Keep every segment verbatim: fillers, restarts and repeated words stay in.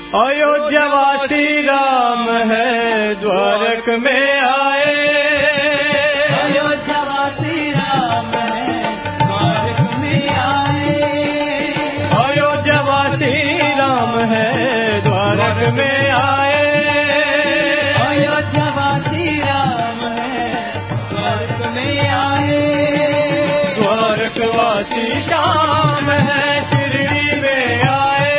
अयोध्यावासी राम है द्वारक में आए। अयोध्यावासी राम है द्वारक में आए। अयोध्यावासी राम है द्वारक में आए। अयोध्यावासी राम है द्वारक में आए। द्वारकवासी श्याम है शिरडी में आए।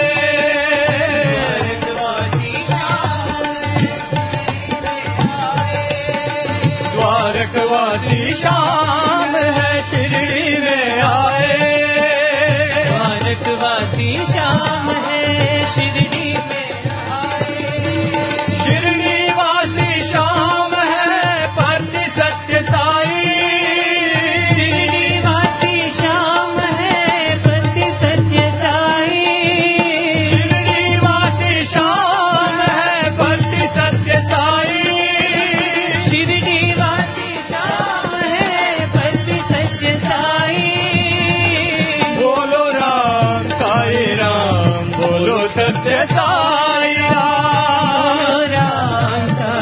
द्वारकवासी श्याम है शिरडी में आए। द्वारकवासी श्याम है शिरडी में आए। शिरडी वासी श्याम है पति सत्य साई। शिरडी वासी श्याम है पति सत्य साई। शिरडी वासी श्याम है पति सत्य साई। शिरडी वासी श्याम है पति सत्य साई। बोलो राम साई राम बोलो सत्य साई राम।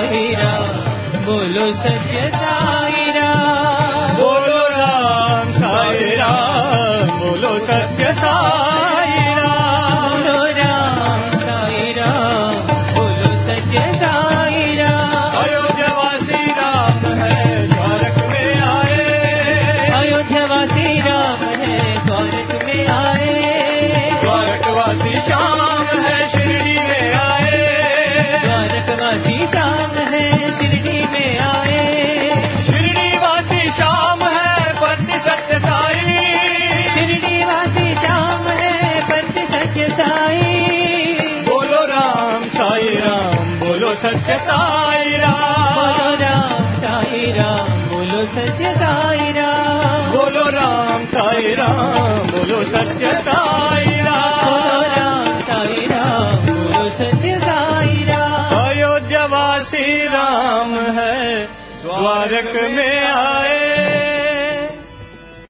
बोलो सत्य साई राम। बोलो राम साई राम बोलो सत्य साई राम। बोलो राम साई राम बोलो सत्य साई राम। अयोध्यावासी राम है द्वारक में आए। अयोध्यावासी राम है द्वारक में आए। द्वारकवासी श्याम है शिरडी में आए। द्वारकवासी श्याम है शिरडी में आए। शिरडी वासी श्याम है पति सत्य साई। शिरडी वासी श्याम है पति सत्य साई। बोलो राम साई राम बोलो सत्य साई बोलो राम। राम साई राम बोलो सत्य साई राम। बोलो राम साई राम बोलो सत्य साई बोलो राम। राम साई राम बोलो सत्य साई राम। अयोध्यावासी राम है द्वारक में आए।